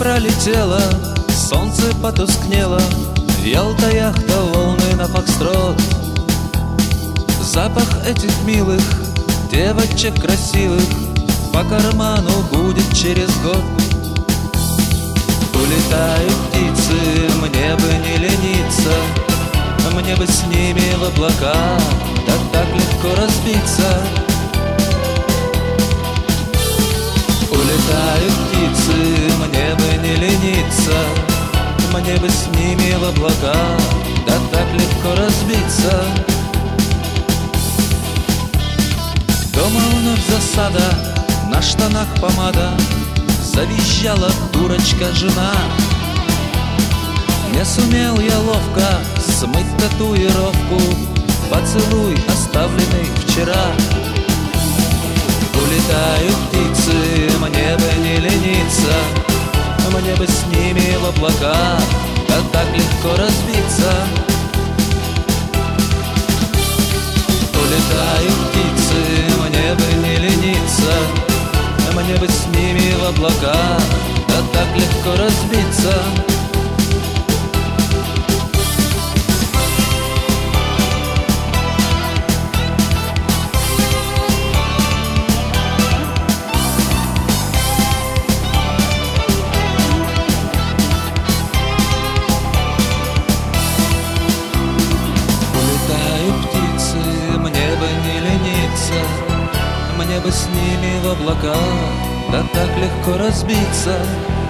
пролетело, солнце потускнело, Ялта, яхта, волны на фокстрот. Запах этих милых девочек красивых по карману будет через год. Улетают птицы, мне бы не лениться, мне бы с ними в облака, да так легко разбиться. Улетают птицы, мне бы не лениться, мне бы с ними в облака, да так легко разбиться. Дома вновь засада, на штанах помада, завизжала дурочка жена. Не сумел я ловко смыть татуировку, поцелуй, оставленный вчера. Улетают птицы, мне бы не лениться, мне бы с ними в облака, да так легко разбиться. Улетают птицы, мне бы не лениться, мне бы с ними в облака, да так легко разбиться. Мне бы с ними в облака, да так легко разбиться.